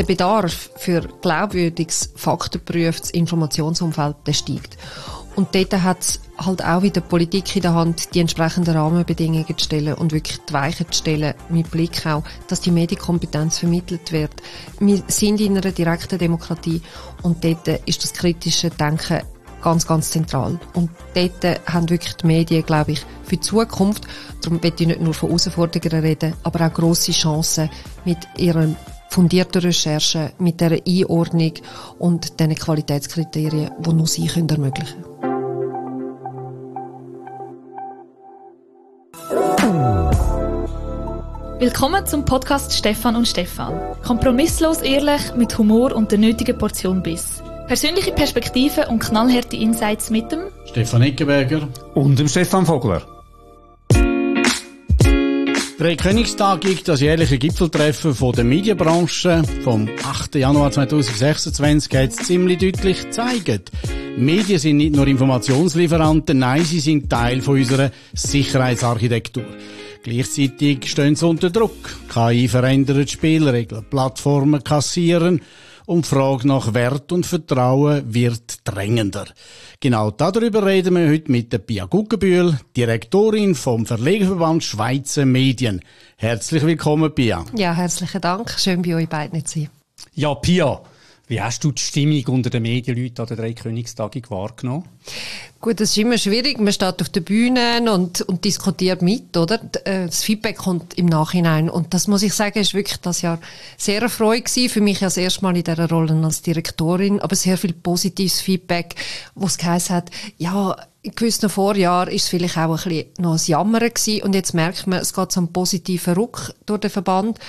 Bedarf für glaubwürdiges, faktengeprüftes Informationsumfeld steigt. Und dort hat es halt auch wieder die Politik in der Hand, die entsprechenden Rahmenbedingungen zu stellen und wirklich die Weichen zu stellen, mit Blick auch, dass die Medienkompetenz vermittelt wird. Wir sind in einer direkten Demokratie und dort ist das kritische Denken ganz, ganz zentral. Und dort haben wirklich die Medien, glaube ich, für die Zukunft, darum will ich nicht nur von Herausforderungen reden, aber auch grosse Chancen mit ihren fundierten Recherchen, mit dieser Einordnung und diesen Qualitätskriterien, die nur sie ermöglichen können. Willkommen zum Podcast Stefan und Stefan. Kompromisslos ehrlich, mit Humor und der nötigen Portion Biss. Persönliche Perspektiven und knallharte Insights mit dem Stefan Eckenberger und dem Stefan Vogler. Dreikönigstagung, das jährliche Gipfeltreffen von der Medienbranche vom 8. Januar 2026 hat es ziemlich deutlich gezeigt. Medien sind nicht nur Informationslieferanten, nein, sie sind Teil von unserer Sicherheitsarchitektur. Gleichzeitig stehen sie unter Druck. KI verändert die Spielregeln, Plattformen kassieren und die Frage nach Wert und Vertrauen wird drängender. Genau darüber reden wir heute mit der Pia Guggenbühl, Direktorin vom Verlegerverband Schweizer Medien. Herzlich willkommen, Pia. Ja, herzlichen Dank. Schön, bei euch beiden zu sein. Ja, Pia, wie hast du die Stimmung unter den Medienleuten an der Dreikönigstagung wahrgenommen? Gut, das ist immer schwierig. Man steht auf der Bühne und diskutiert mit, oder? Das Feedback kommt im Nachhinein. Und das muss ich sagen, ist wirklich das Jahr sehr erfreulich gewesen. Für mich ja das erste Mal in dieser Rolle als Direktorin. Aber sehr viel positives Feedback, wo es geheißen hat, ja, in gewissen Vorjahren ist es vielleicht auch ein bisschen noch ein Jammern gewesen. Und jetzt merkt man, es geht so einen positiven Ruck durch den Verband.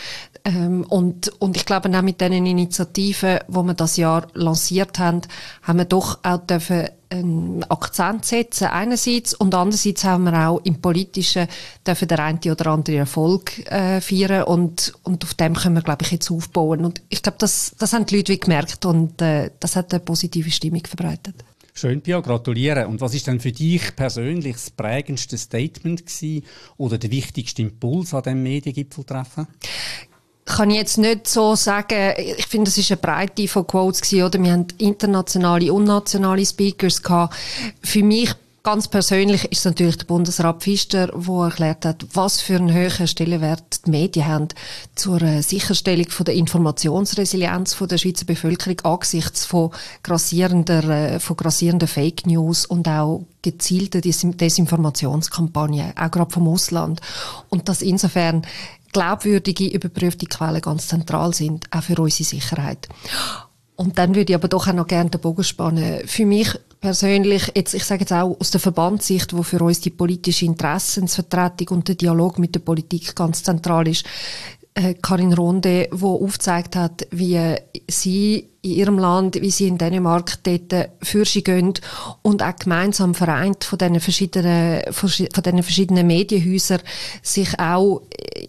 Und ich glaube, auch mit diesen Initiativen, die wir das Jahr lanciert haben wir doch auch einen Akzent setzen einerseits und andererseits haben wir auch im Politischen dürfen der eine oder andere Erfolg feiern und auf dem können wir, glaube ich, jetzt aufbauen. Und ich glaube, das haben die Leute wie gemerkt und das hat eine positive Stimmung verbreitet. Schön, Pia, gratulieren. Und was ist denn für dich persönlich das prägendste Statement gewesen oder der wichtigste Impuls an diesem Mediengipfeltreffen? Kann ich jetzt nicht so sagen. Ich finde, es ist eine Breite von Quotes gewesen, oder? Wir haben internationale und nationale Speakers gehabt. Für mich ganz persönlich ist es natürlich der Bundesrat Pfister, der erklärt hat, was für einen hohen Stellenwert die Medien haben zur Sicherstellung von der Informationsresilienz von der Schweizer Bevölkerung angesichts von grassierender Fake News und auch gezielten Desinformationskampagnen, auch gerade vom Ausland. Und dass insofern glaubwürdige, überprüfte Quellen ganz zentral sind, auch für unsere Sicherheit. Und dann würde ich aber doch auch noch gerne den Bogen spannen. Für mich persönlich, ich sage jetzt auch aus der Verbandssicht, wo für uns die politische Interessensvertretung und der Dialog mit der Politik ganz zentral ist, Karin Ronde, die aufgezeigt hat, wie sie in ihrem Land, wie sie in Dänemark dort für sie gehen und auch gemeinsam vereint von diesen verschiedenen Medienhäusern sich auch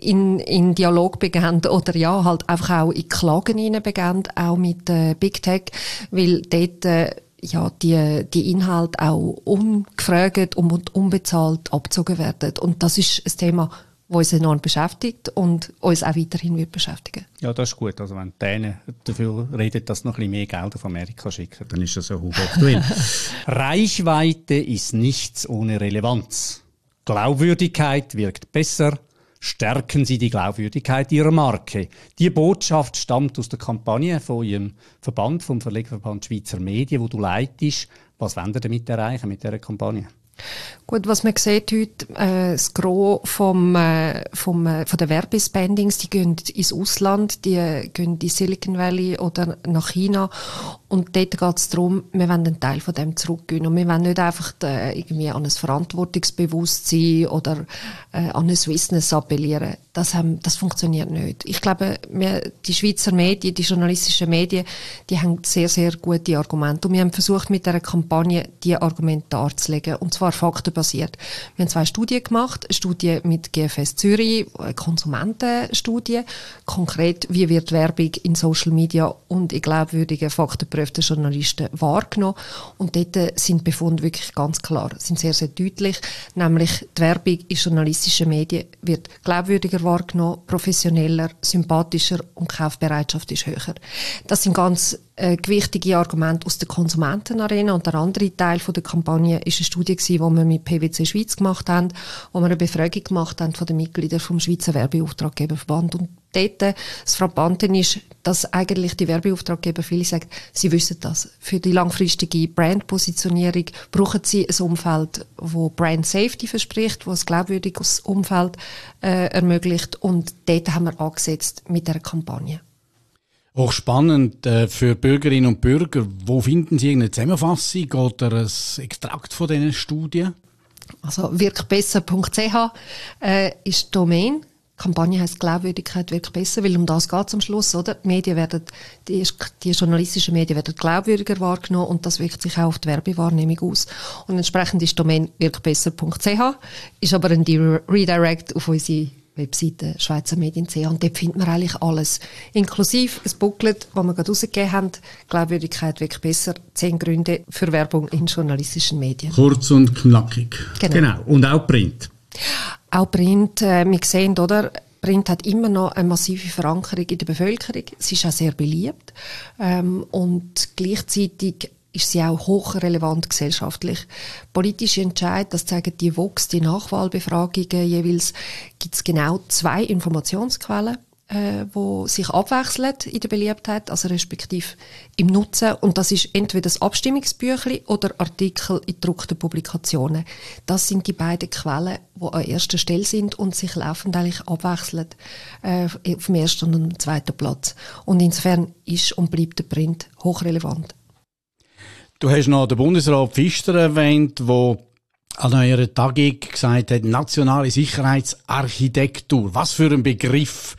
in Dialog begeben oder ja, halt einfach auch in Klagen hineinbegeben, auch mit Big Tech, weil dort ja, die Inhalte auch ungefragt und unbezahlt abgezogen werden. Und das ist ein Thema, das uns enorm beschäftigt und uns auch weiterhin wird beschäftigen. Ja, das ist gut. Also wenn die Dänen dafür reden, dass noch ein bisschen mehr Geld auf Amerika schicken, dann ist das ja hochaktuell. Reichweite ist nichts ohne Relevanz. Glaubwürdigkeit wirkt besser. Stärken Sie die Glaubwürdigkeit Ihrer Marke. Die Botschaft stammt aus der Kampagne von Ihrem Verband, vom Verlegerverband Schweizer Medien, wo du leitest. Was wollen Sie damit erreichen mit dieser Kampagne? Gut, was man sieht heute, das Gros von den Werbespendings, die gehen ins Ausland, die gehen in Silicon Valley oder nach China. Und dort geht es darum, wir wollen einen Teil von dem zurückgeben. Und wir wollen nicht einfach irgendwie an ein Verantwortungsbewusstsein oder an ein Wissens appellieren. Das funktioniert nicht. Ich glaube, die Schweizer Medien, die journalistischen Medien, die haben sehr, sehr gute Argumente. Und wir haben versucht, mit dieser Kampagne diese Argumente darzulegen. Und zwar faktenbasiert. Wir haben 2 Studien gemacht. Eine Studie mit GFS Zürich, eine Konsumentenstudie. Konkret, wie wird Werbung in Social Media und in glaubwürdigen, faktengeprüften geprüften Journalisten wahrgenommen. Und dort sind die Befunde wirklich ganz klar, sind sehr, sehr deutlich. Nämlich die Werbung in journalistischen Medien wird glaubwürdiger wahrgenommen, professioneller, sympathischer und die Kaufbereitschaft ist höher. Das sind ganz gewichtige Argumente aus der Konsumentenarena. Und der andere Teil von der Kampagne ist eine Studie gewesen, die wir mit PwC Schweiz gemacht haben, wo wir eine Befragung gemacht haben von den Mitgliedern vom Schweizer Werbeauftraggeberverband. Und dort, das Frappante ist, dass eigentlich die Werbeauftraggeber, viele sagen, sie wissen das. Für die langfristige Brandpositionierung brauchen sie ein Umfeld, wo Brand Safety verspricht, wo ein glaubwürdiges Umfeld ermöglicht. Und dort haben wir angesetzt mit dieser Kampagne. Auch spannend für Bürgerinnen und Bürger. Wo finden Sie eine Zusammenfassung oder ein Extrakt von diesen Studien? Also wirkbesser.ch ist die Domain. Die Kampagne heisst Glaubwürdigkeit wirkt besser, weil um das geht es am Schluss, oder? Die Medien werden, die journalistischen Medien werden glaubwürdiger wahrgenommen und das wirkt sich auch auf die Werbewahrnehmung aus. Und entsprechend ist die Domain wirkbesser.ch, ist aber ein Redirect auf unsere Webseite schweizermedien.ch und dort findet man eigentlich alles. Inklusive ein Booklet, das wir gerade rausgegeben haben, Glaubwürdigkeit wirkt besser, 10 Gründe für Werbung in journalistischen Medien. Kurz und knackig. Genau. Und auch Print. Auch Print, wir sehen, oder? Print hat immer noch eine massive Verankerung in der Bevölkerung. Sie ist auch sehr beliebt. Und gleichzeitig ist sie auch hochrelevant gesellschaftlich. Politische Entscheid, das zeigen die Vox, die Nachwahlbefragungen jeweils, gibt es genau 2 Informationsquellen, die sich abwechseln in der Beliebtheit, also respektive im Nutzen. Und das ist entweder das Abstimmungsbüchlein oder Artikel in gedruckten Publikationen. Das sind die beiden Quellen, die an erster Stelle sind und sich laufend eigentlich abwechseln auf dem ersten und dem zweiten Platz. Und insofern ist und bleibt der Print hochrelevant. Du hast noch den Bundesrat Pfister erwähnt, der an eurer Tagung gesagt hat, nationale Sicherheitsarchitektur. Was für ein Begriff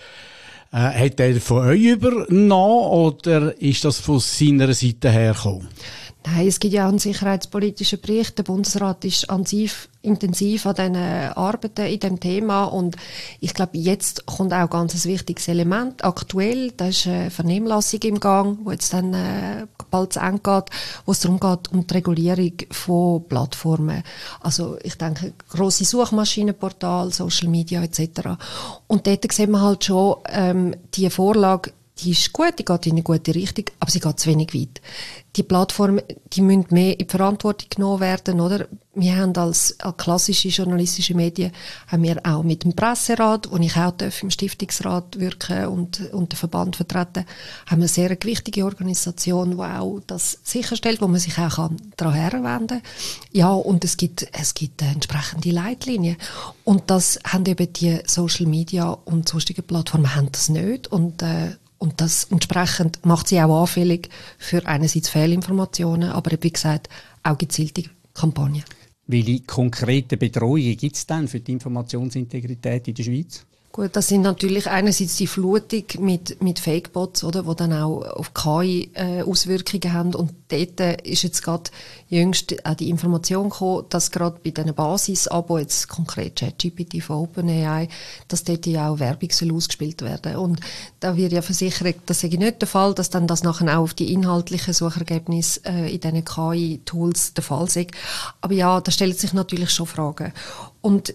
hat er von euch übernommen oder ist das von seiner Seite hergekommen? Nein, es gibt ja auch einen sicherheitspolitischen Bericht. Der Bundesrat ist intensiv an diesen Arbeiten in diesem Thema und ich glaube, jetzt kommt auch ganz ein wichtiges Element. Aktuell, da ist eine Vernehmlassung im Gang, wo jetzt dann bald zu Ende geht, wo es darum geht, um die Regulierung von Plattformen. Also ich denke, grosse Suchmaschinenportale, Social Media etc. Und dort sehen wir halt schon, die Vorlage, die ist gut, die geht in eine gute Richtung, aber sie geht zu wenig weit. Die Plattformen, die müssen mehr in die Verantwortung genommen werden, oder? Wir haben als klassische journalistische Medien, haben wir auch mit dem Presserat, wo ich auch im Stiftungsrat wirken und den Verband vertreten, haben wir eine sehr gewichtige Organisation, die auch das sicherstellt, wo man sich auch daran herwenden kann. Ja, und es gibt entsprechende Leitlinien. Und das haben eben die Social Media und sonstige Plattformen haben das nicht. Und das entsprechend macht sie auch anfällig für einerseits Fehlinformationen, aber wie gesagt, auch gezielte Kampagnen. Welche konkreten Bedrohungen gibt es denn für die Informationsintegrität in der Schweiz? Gut, das sind natürlich einerseits die Flutung mit Fake-Bots, oder, die dann auch auf KI Auswirkungen haben. Und dort ist jetzt gerade jüngst auch die Information gekommen, dass gerade bei diesen Basis-Abo, jetzt konkret ChatGPT von OpenAI, dass dort ja auch Werbung soll ausgespielt werden. Und da wird ja versichert, das sei nicht der Fall, dass dann das nachher auch auf die inhaltlichen Suchergebnisse in diesen KI-Tools der Fall sei. Aber ja, da stellen sich natürlich schon Fragen. Und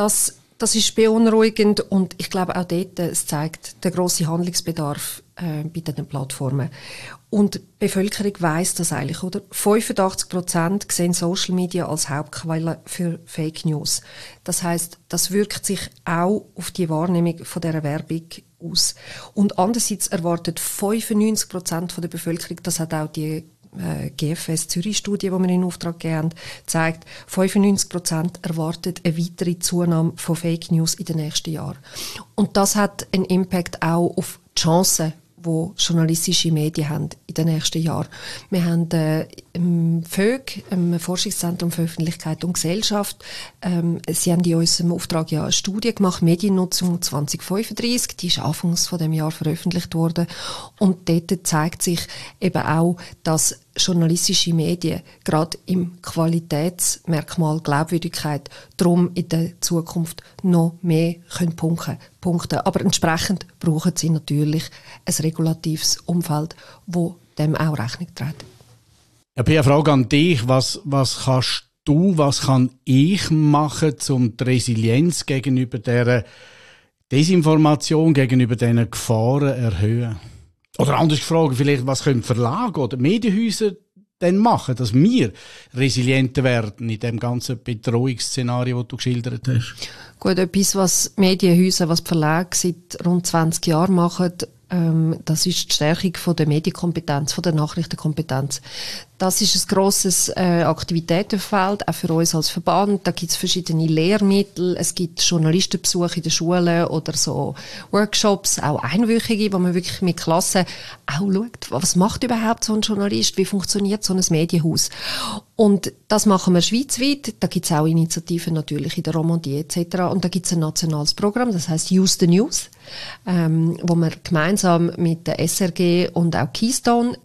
das ist beunruhigend und ich glaube auch dort, es zeigt den grossen Handlungsbedarf bei diesen Plattformen. Und die Bevölkerung weiss das eigentlich, oder? 85% sehen Social Media als Hauptquelle für Fake News. Das heisst, das wirkt sich auch auf die Wahrnehmung von dieser Werbung aus. Und andererseits erwartet 95% der Bevölkerung, das hat auch die GFS Zürich-Studie, die wir in Auftrag gegeben haben, zeigt, 95% erwartet eine weitere Zunahme von Fake News in den nächsten Jahren. Und das hat einen Impact auch auf die Chancen, die journalistische Medien haben in den nächsten Jahren. Wir haben im FÖG, im Forschungszentrum für Öffentlichkeit und Gesellschaft, sie haben in unserem Auftrag ja eine Studie gemacht, Mediennutzung 2035, die ist anfangs von dem Jahr veröffentlicht worden. Und dort zeigt sich eben auch, dass journalistische Medien gerade im Qualitätsmerkmal Glaubwürdigkeit darum in der Zukunft noch mehr punkten. Aber entsprechend brauchen sie natürlich ein regulatives Umfeld, wo dem auch Rechnung tragen. Eine Frage an dich. Was kannst du, was kann ich machen, um die Resilienz gegenüber dieser Desinformation, gegenüber diesen Gefahren erhöhen? Oder anders gefragt, vielleicht, was können Verlage oder Medienhäuser denn machen, dass wir resilienter werden in dem ganzen Bedrohungsszenario, das du geschildert hast? Gut, etwas, was Medienhäuser, was die Verlage seit rund 20 Jahren machen, das ist die Stärkung von der Medienkompetenz, von der Nachrichtenkompetenz. Das ist ein grosses Aktivitätenfeld, auch für uns als Verband. Da gibt es verschiedene Lehrmittel, es gibt Journalistenbesuche in den Schulen oder so Workshops, auch einwöchige, wo man wirklich mit Klassen auch schaut, was macht überhaupt so ein Journalist, wie funktioniert so ein Medienhaus. Und das machen wir schweizweit. Da gibt es auch Initiativen natürlich in der Romandie etc. Und da gibt es ein nationales Programm, das heißt Use the News, wo wir gemeinsam mit der SRG und auch Keystone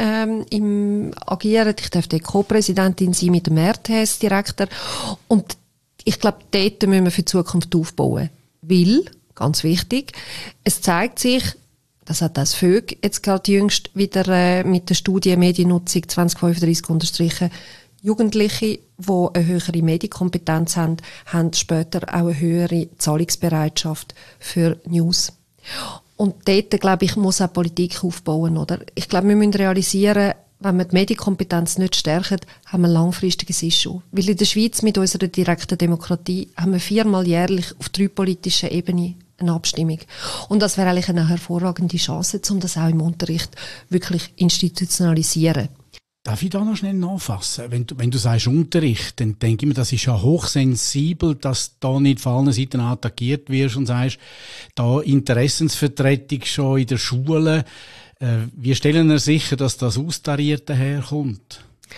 agieren. Ich darf dort Co-Präsidentin sein mit dem RTS-Direktor. Und ich glaube, dort müssen wir für die Zukunft aufbauen. Weil, ganz wichtig, es zeigt sich, das hat das VÖG jetzt gerade jüngst wieder mit der Studie Mediennutzung 2035 unterstrichen, Jugendliche, die eine höhere Medienkompetenz haben, haben später auch eine höhere Zahlungsbereitschaft für News. Und dort, glaube ich, muss auch Politik aufbauen, oder? Ich glaube, wir müssen realisieren, wenn wir die Medienkompetenz nicht stärken, haben wir ein langfristiges Issue. Weil in der Schweiz mit unserer direkten Demokratie haben wir 4-mal jährlich auf 3 politischen Ebenen eine Abstimmung. Und das wäre eigentlich eine hervorragende Chance, um das auch im Unterricht wirklich institutionalisieren. Darf ich da noch schnell nachfassen? Wenn du sagst Unterricht, dann denke ich mir, das ist ja hochsensibel, dass da nicht von allen Seiten attackiert wirst und sagst, da Interessensvertretung schon in der Schule. Wie stellen wir sicher, dass das austariert daherkommt?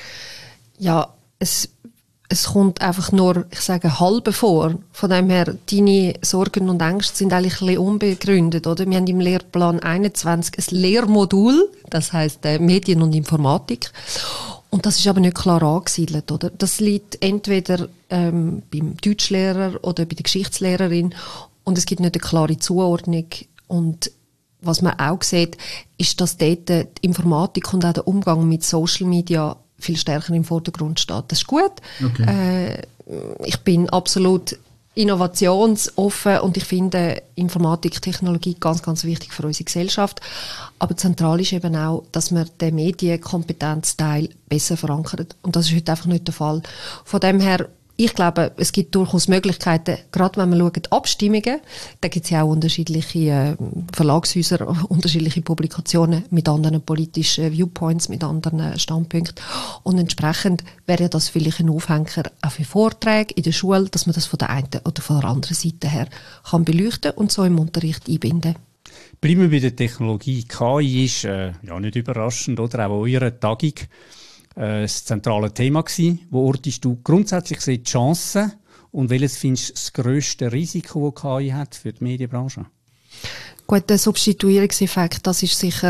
Ja, es kommt einfach nur, ich sage, halb vor. Von dem her, deine Sorgen und Ängste sind eigentlich ein bisschen unbegründet, oder? Wir haben im Lehrplan 21 ein Lehrmodul, das heisst Medien und Informatik. Und das ist aber nicht klar angesiedelt, oder? Das liegt entweder beim Deutschlehrer oder bei der Geschichtslehrerin und es gibt nicht eine klare Zuordnung. Und was man auch sieht, ist, dass dort die Informatik und auch der Umgang mit Social Media viel stärker im Vordergrund steht. Das ist gut. Okay. Ich bin absolut innovationsoffen und ich finde Informatik, Technologie ganz, ganz wichtig für unsere Gesellschaft. Aber zentral ist eben auch, dass man den Medienkompetenzteil besser verankert. Und das ist heute einfach nicht der Fall. Von dem her, ich glaube, es gibt durchaus Möglichkeiten, gerade wenn man schaut, Abstimmungen, da gibt es ja auch unterschiedliche Verlagshäuser, unterschiedliche Publikationen mit anderen politischen Viewpoints, mit anderen Standpunkten. Und entsprechend wäre das vielleicht ein Aufhänger auch für Vorträge in der Schule, dass man das von der einen oder von der anderen Seite her kann beleuchten und so im Unterricht einbinden. Bleiben wir bei der Technologie. KI ist ja nicht überraschend, oder? Auch an eurer Tagung das zentrale Thema gewesen. Wo ortest du grundsätzlich die Chancen und welches findest du das grösste Risiko, das KI hat für die Medienbranche? Gut, der Substituierungseffekt, das ist sicher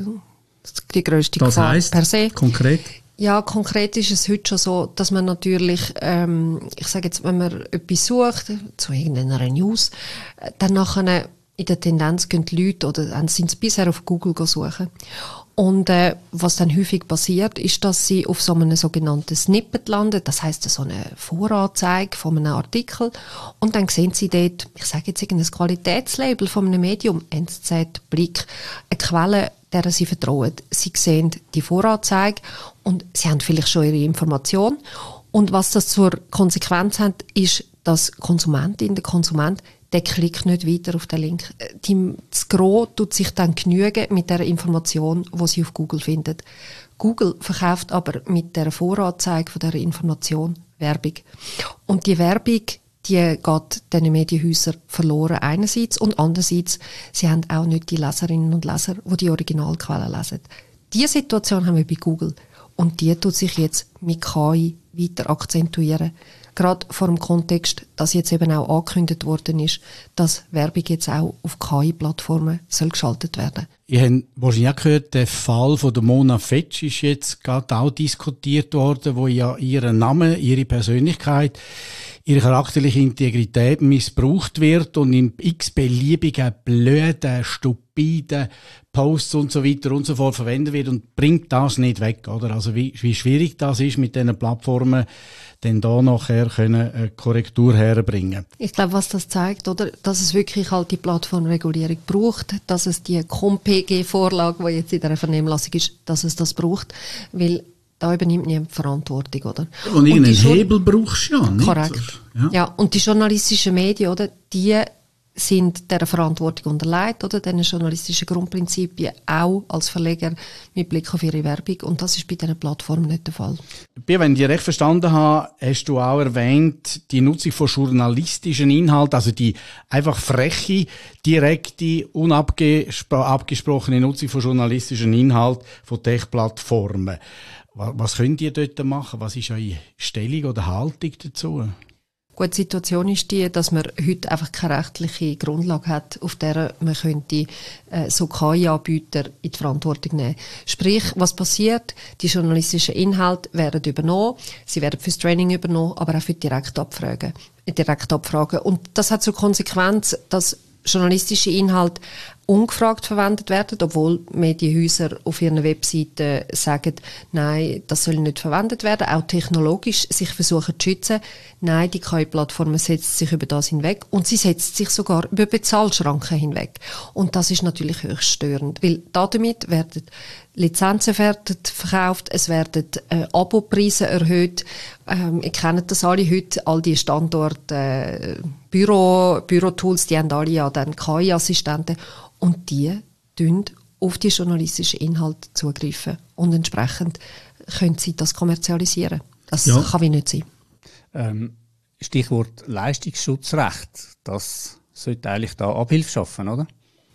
die grösste Gefahr per se. Konkret? Ja, konkret ist es heute schon so, dass man natürlich, ich sage jetzt, wenn man etwas sucht, zu irgendeiner News, dann nachher in der Tendenz gehen die Leute oder sind sie bisher auf Google suchen. Und was dann häufig passiert, ist, dass sie auf so einem sogenannten Snippet landen, das heisst so eine Voranzeige von einem Artikel und dann sehen sie dort, ich sage jetzt irgendein Qualitätslabel von einem Medium, NZZ, Blick, eine Quelle, der sie vertrauen. Sie sehen die Voranzeige und sie haben vielleicht schon ihre Information und was das zur Konsequenz hat, ist, dass die Konsumentin, der Konsument, der klickt nicht weiter auf den Link. Das Gros tut sich dann genügen mit der Information, die sie auf Google findet. Google verkauft aber mit der Voranzeige von dieser Information Werbung. Und die Werbung, die geht diesen Medienhäusern verloren einerseits und andererseits, sie haben auch nicht die Leserinnen und Leser, die die Originalquellen lesen. Diese Situation haben wir bei Google und die tut sich jetzt mit KI weiter akzentuieren. Gerade vor dem Kontext, dass jetzt eben auch angekündigt worden ist, dass Werbung jetzt auch auf KI-Plattformen soll geschaltet werden. Ihr habt wahrscheinlich auch gehört, der Fall von der Mona Fetsch ist jetzt gerade auch diskutiert worden, wo ja ihren Namen, ihre Persönlichkeit, ihre charakterliche Integrität missbraucht wird und in x-beliebigen, blöden, stupiden Posts und so weiter und so fort verwendet wird und bringt das nicht weg, oder? Also wie schwierig das ist, mit diesen Plattformen dann da nachher eine Korrektur herbringen. Ich glaube, was das zeigt, oder, dass es wirklich halt die Plattformregulierung braucht, dass es die ComPG-Vorlage, die jetzt in der Vernehmlassung ist, dass es das braucht, weil da übernimmt niemand Verantwortung, oder? Und irgendeinen Hebel brauchst du ja, nicht? Korrekt. Ja, und die journalistischen Medien, oder, die sind dieser Verantwortung unterlegt, oder, diesen journalistischen Grundprinzipien, auch als Verleger mit Blick auf ihre Werbung. Und das ist bei diesen Plattformen nicht der Fall. Wenn ich recht verstanden habe, hast du auch erwähnt, die Nutzung von journalistischen Inhalten, also die einfach freche, direkte, unabgesprochene Nutzung von journalistischen Inhalten von Tech-Plattformen. Was könnt ihr dort machen? Was ist eure Stellung oder Haltung dazu? Gut, die Situation ist die, dass man heute einfach keine rechtliche Grundlage hat, auf der man könnte so KI-Anbieter in die Verantwortung nehmen. Sprich, was passiert? Die journalistischen Inhalte werden übernommen, sie werden fürs Training übernommen, aber auch für Direktabfragen. Und das hat zur Konsequenz, dass journalistische Inhalte ungefragt verwendet werden, obwohl Medienhäuser auf ihren Webseiten sagen, nein, das soll nicht verwendet werden, auch technologisch sich versuchen zu schützen. Nein, die KI-Plattform setzt sich über das hinweg und sie setzt sich sogar über Bezahlschranken hinweg. Und das ist natürlich höchst störend, weil damit werden Lizenzen verkauft, es werden Abopreise erhöht. Ihr kennt das alle heute, all die Standorte, Bürotools, die haben alle ja dann KI-Assistenten und die tun auf die journalistischen Inhalte zugreifen und entsprechend können sie das kommerzialisieren. Das kann wie nicht sein. Stichwort Leistungsschutzrecht, das sollte eigentlich da Abhilfe schaffen, oder?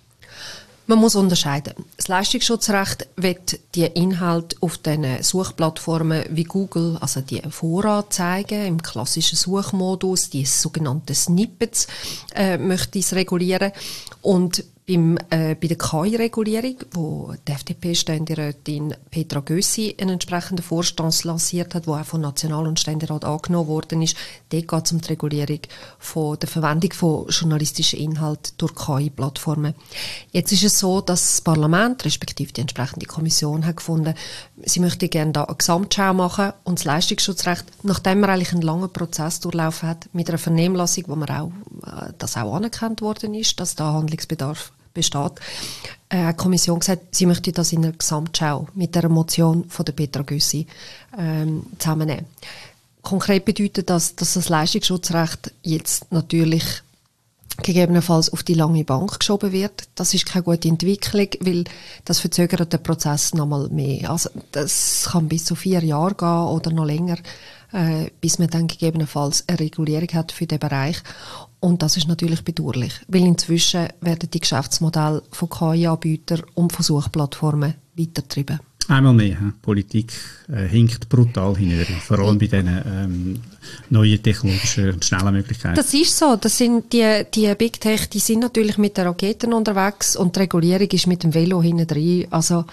Man muss unterscheiden. Das Leistungsschutzrecht wird die Inhalte auf den Suchplattformen wie Google, also die Voranzeigen im klassischen Suchmodus, die sogenannten Snippets, möchte es regulieren. Und bei der KI-Regulierung, wo die FDP-Ständerätin Petra Gössi einen entsprechenden Vorstoß lanciert hat, der auch vom National- und Ständerat angenommen worden ist, dort geht es um die Regulierung von der Verwendung von journalistischen Inhalten durch KI-Plattformen. Jetzt ist es so, dass das Parlament, respektive die entsprechende Kommission, hat gefunden, sie möchte gerne da eine Gesamtschau machen und das Leistungsschutzrecht, nachdem man eigentlich einen langen Prozess durchlaufen hat, mit einer Vernehmlassung, wo man auch, das auch anerkannt worden ist, dass da Handlungsbedarf besteht, hat die Kommission gesagt, sie möchte das in einer Gesamtschau mit der Motion von der Petra Gössi zusammennehmen. Konkret bedeutet das, dass das Leistungsschutzrecht jetzt natürlich gegebenenfalls auf die lange Bank geschoben wird. Das ist keine gute Entwicklung, weil das verzögert den Prozess nochmal mehr. Also das kann bis zu 4 Jahre gehen oder noch länger, bis man dann gegebenenfalls eine Regulierung hat für den Bereich. Und das ist natürlich bedauerlich, weil inzwischen werden die Geschäftsmodelle von KI-Anbietern und von Suchplattformen weitergetrieben. Einmal mehr, Politik hinkt brutal hinüber, vor allem bei diesen neuen technologischen und schnellen Möglichkeiten. Das ist so, das sind die Big Tech, die sind natürlich mit den Raketen unterwegs und die Regulierung ist mit dem Velo hinten drin. Also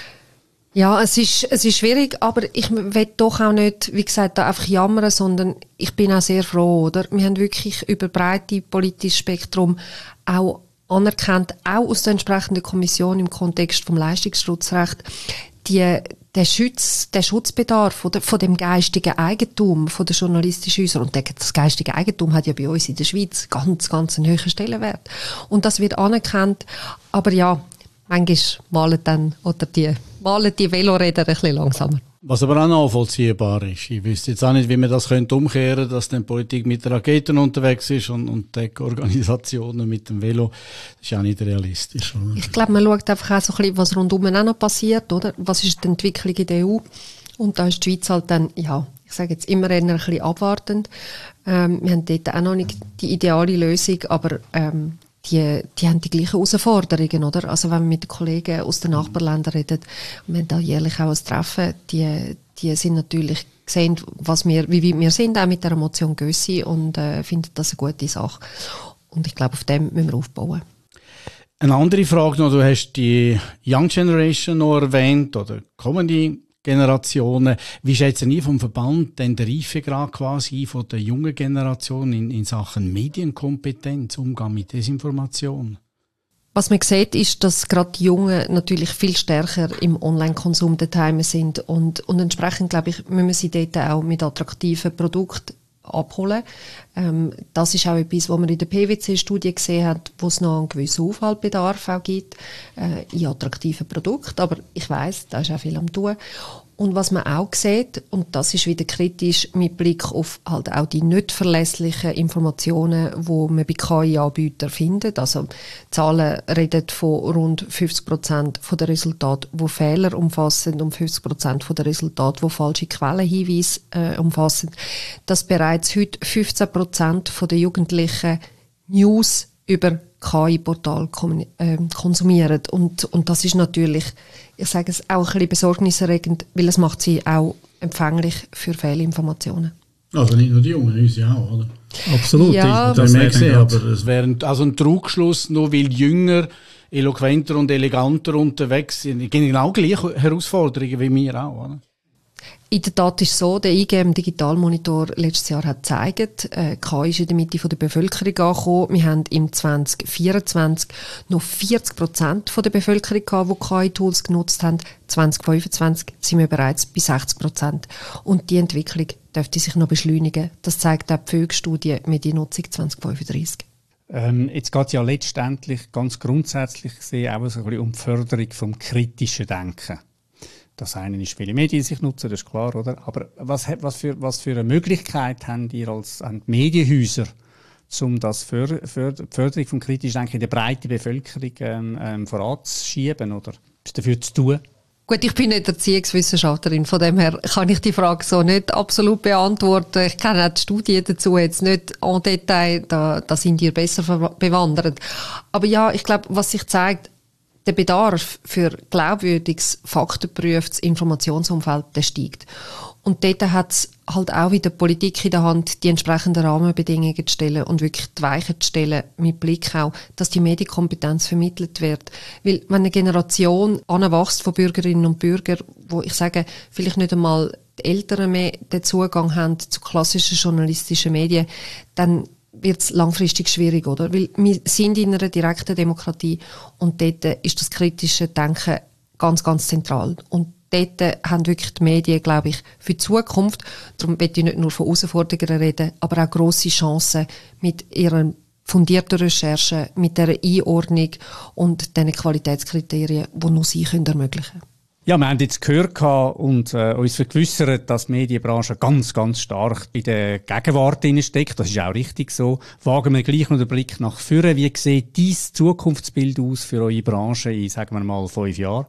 ja, es ist schwierig, aber ich will doch auch nicht, wie gesagt, da einfach jammern, sondern ich bin auch sehr froh, oder? Wir haben wirklich über breite politisches Spektrum auch anerkannt, auch aus der entsprechenden Kommission im Kontext vom Leistungsschutzrecht, der Schutzbedarf von dem geistigen Eigentum von der journalistischen Häuser. Und das geistige Eigentum hat ja bei uns in der Schweiz ganz einen hohen Stellenwert. Und das wird anerkannt, aber ja, manchmal malen die Veloräder ein bisschen langsamer. Was aber auch nachvollziehbar ist. Ich wüsste jetzt auch nicht, wie man das umkehren könnte, dass dann Politik mit Raketen unterwegs ist und Tech-Organisationen mit dem Velo. Das ist auch nicht realistisch. Oder? Ich glaube, man schaut einfach auch so ein bisschen, was rundum auch noch passiert, oder? Was ist die Entwicklung in der EU? Und da ist die Schweiz halt dann, ja, ich sage jetzt immer ein bisschen abwartend. Wir haben dort auch noch nicht die ideale Lösung, aber die haben die gleichen Herausforderungen, oder? Also wenn wir mit den Kollegen aus den Nachbarländern reden, wir haben da jährlich auch ein Treffen, die sind natürlich gesehen, wie weit wir sind, auch mit der Motion Gössi und finden das eine gute Sache. Und ich glaube, auf dem müssen wir aufbauen. Eine andere Frage noch, du hast die Young Generation noch erwähnt oder kommende Generationen. Wie schätzen ihr vom Verband denn den Reifegrad quasi von der jungen Generation in Sachen Medienkompetenz, Umgang mit Desinformation? Was man sieht, ist, dass gerade die Jungen natürlich viel stärker im Online-Konsum daheim sind und entsprechend, glaube ich, müssen wir sie dort auch mit attraktiven Produkten abholen. Das ist auch etwas, was man in der PwC-Studie gesehen hat, wo es noch einen gewissen Aufwaldbedarf auch gibt in attraktiven Produkten. Aber ich weiss, da ist auch viel am tun. Und was man auch sieht, und das ist wieder kritisch mit Blick auf halt auch die nicht verlässlichen Informationen, die man bei KI-Anbietern findet. Also Zahlen reden von rund 50% der Resultate, die Fehler umfassen und 50% der Resultate, die falsche Quellenhinweise umfassen. Dass bereits heute 15% der Jugendlichen News über KI-Portal konsumieren. Und das ist natürlich, ich sage es, auch ein bisschen besorgniserregend, weil es macht sie auch empfänglich für Fehlinformationen. Also nicht nur die Jungen, uns ja auch, oder? Absolut. Ja, das gesehen, aber es wäre also ein Trugschluss, nur weil Jünger eloquenter und eleganter unterwegs sind. Genau gleiche Herausforderungen wie wir auch, oder? In der Tat ist es so, der IGM Digitalmonitor letztes Jahr hat gezeigt, KI ist in der Mitte der Bevölkerung angekommen. Wir haben im 2024 noch 40% der Bevölkerung gehabt, die KI-Tools genutzt haben. 2025 sind wir bereits bei 60%. Und die Entwicklung dürfte sich noch beschleunigen. Das zeigt auch die Pfög-Studie Mediennutzung 2035. Jetzt geht es ja letztendlich ganz grundsätzlich gesehen auch so ein bisschen um die Förderung vom kritischen Denken. Das eine ist, viele Medien sich nutzen, das ist klar, oder? Aber was für eine Möglichkeit haben ihr als Medienhäuser, um das Förderung vom kritischen Denken in der breiten Bevölkerung voranzuschieben oder dafür zu tun? Gut, ich bin nicht Erziehungswissenschaftlerin, von dem her kann ich die Frage so nicht absolut beantworten. Ich kenne auch die Studien dazu jetzt nicht en Detail, da sind ihr besser bewandert. Aber ja, ich glaube, was sich zeigt, der Bedarf für glaubwürdiges, faktengeprüftes Informationsumfeld, der steigt. Und dort hat es halt auch wieder die Politik in der Hand, die entsprechenden Rahmenbedingungen zu stellen und wirklich die Weichen zu stellen, mit Blick auch, dass die Medienkompetenz vermittelt wird. Weil wenn eine Generation anwächst von Bürgerinnen und Bürgern, wo ich sage, vielleicht nicht einmal die Eltern mehr den Zugang haben zu klassischen journalistischen Medien, dann wird es langfristig schwierig, oder? Weil wir sind in einer direkten Demokratie und dort ist das kritische Denken ganz, ganz zentral. Und dort haben wirklich die Medien, glaube ich, für die Zukunft, darum will ich nicht nur von Herausforderungen reden, aber auch grosse Chancen mit ihren fundierten Recherchen, mit der Einordnung und den Qualitätskriterien, die nur sie ermöglichen können. Ja, wir haben jetzt gehört und uns vergewissert, dass die Medienbranche ganz, ganz stark bei der Gegenwart steckt. Das ist auch richtig so. Wagen wir gleich noch den Blick nach vorne. Wie sieht dieses Zukunftsbild aus für eure Branche in, sagen wir mal, 5 Jahren?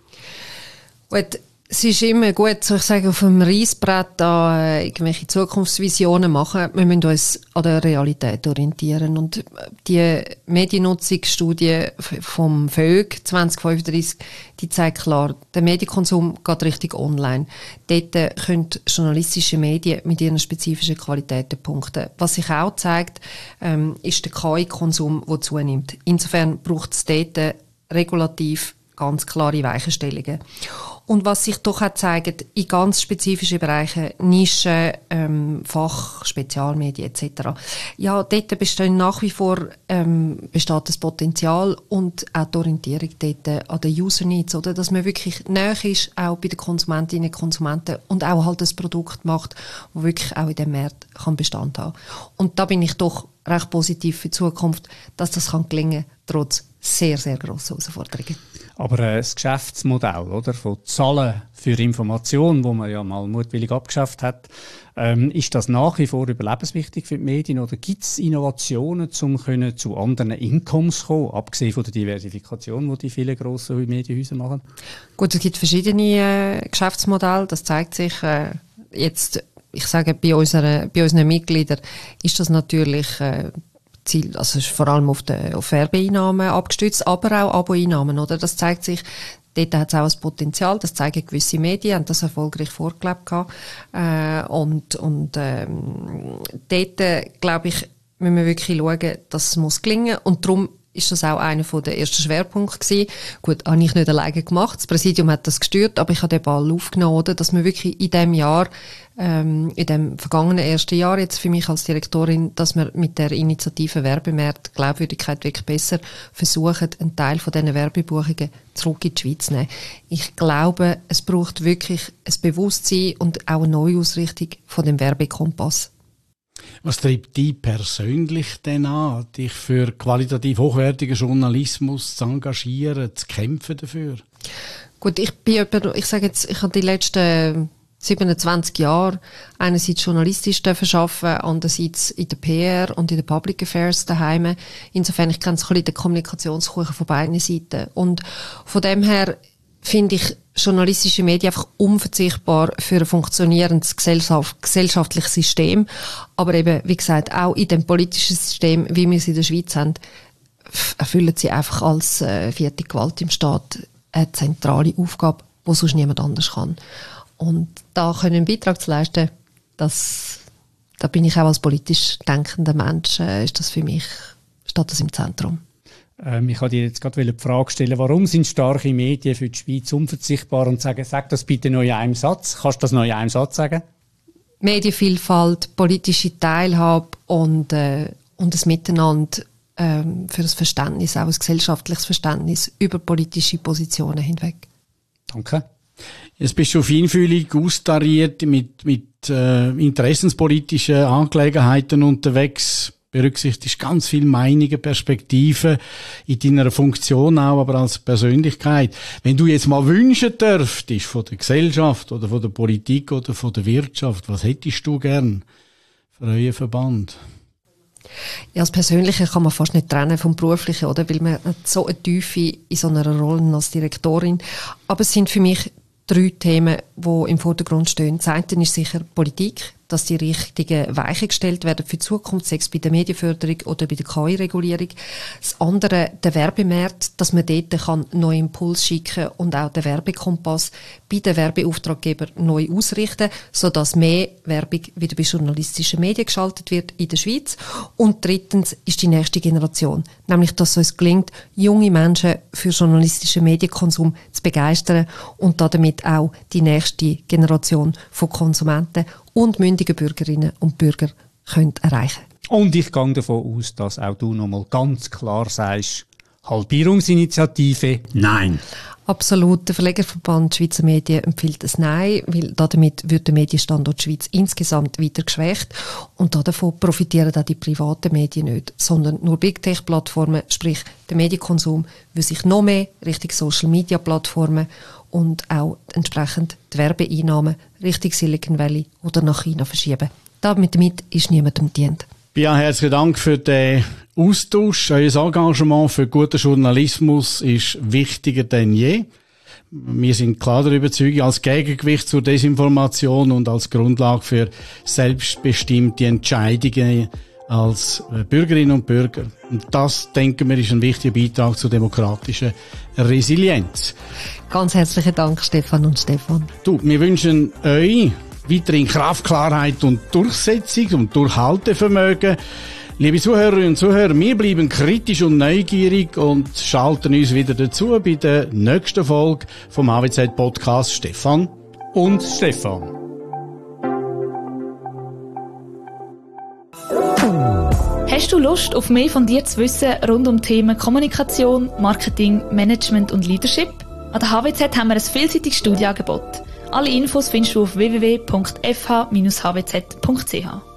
Gut, es ist immer gut, so ich sage, auf dem Reissbrett da irgendwelche Zukunftsvisionen machen. Wir müssen uns an der Realität orientieren. Und die Mediennutzungsstudie vom Pfög 2035, die zeigt klar, der Medienkonsum geht Richtung online. Dort können journalistische Medien mit ihren spezifischen Qualitäten punkten. Was sich auch zeigt, ist der KI-Konsum, der zunimmt. Insofern braucht es dort regulativ ganz klare Weichenstellungen. Und was sich doch auch zeigt, in ganz spezifischen Bereichen, Nischen, Fach, Spezialmedien etc. Ja, dort besteht nach wie vor besteht das Potenzial und auch die Orientierung dort an den User Needs, oder? Dass man wirklich näher ist, auch bei den Konsumentinnen und Konsumenten und auch halt das Produkt macht, das wirklich auch in dem Markt kann Bestand haben. Und da bin ich doch recht positiv für die Zukunft, dass das kann gelingen, trotz sehr, sehr grosse Herausforderungen. Aber das Geschäftsmodell, oder, von Zahlen für Information, wo man ja mal mutwillig abgeschafft hat, ist das nach wie vor überlebenswichtig für die Medien oder gibt es Innovationen, um zu anderen Incomes zu kommen, abgesehen von der Diversifikation, die die vielen grossen Medienhäuser machen? Gut, es gibt verschiedene Geschäftsmodelle, das zeigt sich jetzt, ich sage, bei unseren Mitgliedern ist das natürlich Ziel, also ist vor allem auf Werbeeinnahmen abgestützt, aber auch Aboeinnahmen, oder? Das zeigt sich, dort hat es auch ein Potenzial, das zeigen gewisse Medien, haben das erfolgreich vorgelebt gehabt. Dort, glaube ich, müssen wir wirklich schauen, dass es muss gelingen und darum ist das auch einer der ersten Schwerpunkte gewesen. Gut, habe ich nicht alleine gemacht. Das Präsidium hat das gesteuert, aber ich habe den Ball aufgenommen, oder? Dass wir wirklich in dem Jahr, in dem vergangenen ersten Jahr jetzt für mich als Direktorin, dass wir mit der Initiative Werbemarkt Glaubwürdigkeit wirklich besser versuchen, einen Teil von diesen Werbebuchungen zurück in die Schweiz zu nehmen. Ich glaube, es braucht wirklich ein Bewusstsein und auch eine Neuausrichtung von dem Werbekompass. Was treibt dich persönlich denn an, dich für qualitativ hochwertigen Journalismus zu engagieren, zu kämpfen dafür? Gut, ich sage jetzt, ich habe die letzten 27 Jahre einerseits journalistisch arbeiten, andererseits in der PR und in den Public Affairs daheim. Insofern, ich kenne so ein bisschen den Kommunikationskuchen von beiden Seiten. Und von dem her finde ich journalistische Medien einfach unverzichtbar für ein funktionierendes gesellschaftliches System. Aber eben, wie gesagt, auch in dem politischen System, wie wir es in der Schweiz haben, erfüllen sie einfach als vierte Gewalt im Staat eine zentrale Aufgabe, die sonst niemand anders kann. Und da einen Beitrag zu leisten, da bin ich auch als politisch denkender Mensch, ist das für mich, steht das im Zentrum. Ich wollte dir jetzt gerade die Frage stellen, warum sind starke Medien für die Schweiz unverzichtbar? Und sag das bitte noch in einem Satz. Kannst du das noch in einem Satz sagen? Medienvielfalt, politische Teilhabe und ein Miteinander für das Verständnis, auch ein gesellschaftliches Verständnis über politische Positionen hinweg. Danke. Jetzt bist du feinfühlig austariert mit interessenspolitischen Angelegenheiten unterwegs. Berücksichtigst ganz viele Meinungen, Perspektiven in deiner Funktion auch, aber als Persönlichkeit. Wenn du jetzt mal wünschen dürftest von der Gesellschaft oder von der Politik oder von der Wirtschaft, was hättest du gern für euren Verband? Ja, das Persönliche kann man fast nicht trennen vom Beruflichen, oder? Weil man hat so eine Tiefe in so einer Rolle als Direktorin. Aber es sind für mich 3 Themen, die im Vordergrund stehen. Das eine ist sicher Politik, dass die richtigen Weichen gestellt werden für die Zukunft, sei es bei der Medienförderung oder bei der KI-Regulierung. Das andere, der Werbemarkt, dass man dort kann neue Impulse schicken und auch den Werbekompass bei den Werbeauftraggebern neu ausrichten, sodass mehr Werbung wieder bei journalistischen Medien geschaltet wird in der Schweiz. Und drittens ist die nächste Generation, nämlich dass es uns gelingt, junge Menschen für journalistischen Medienkonsum zu begeistern und damit auch die nächste Generation von Konsumenten und mündige Bürgerinnen und Bürger können erreichen. Und ich gehe davon aus, dass auch du nochmal ganz klar sagst, Halbierungsinitiative, nein. Absolut. Der Verlegerverband Schweizer Medien empfiehlt es Nein, weil damit wird der Medienstandort Schweiz insgesamt weiter geschwächt und davon profitieren auch die privaten Medien nicht, sondern nur Big Tech Plattformen, sprich der Medienkonsum will sich noch mehr Richtung Social Media Plattformen und auch entsprechend die Werbeeinnahmen Richtung Silicon Valley oder nach China verschieben. Damit ist niemandem dient. Ja, herzlichen Dank für den Austausch. Euer Engagement für guten Journalismus ist wichtiger denn je. Wir sind klar der Überzeugung, als Gegengewicht zur Desinformation und als Grundlage für selbstbestimmte Entscheidungen als Bürgerinnen und Bürger. Und das, denken wir, ist ein wichtiger Beitrag zur demokratischen Resilienz. Ganz herzlichen Dank, Stefan und Stefan. Wir wünschen euch weiterhin Kraft, Klarheit und Durchsetzung und Durchhaltevermögen. Liebe Zuhörerinnen und Zuhörer, wir bleiben kritisch und neugierig und schalten uns wieder dazu bei der nächsten Folge vom HWZ-Podcast Stefan und Stefan. Hast du Lust, auf mehr von dir zu wissen rund um Themen Kommunikation, Marketing, Management und Leadership? An der HWZ haben wir ein vielseitiges Studienangebot. Alle Infos findest du auf www.fh-hwz.ch.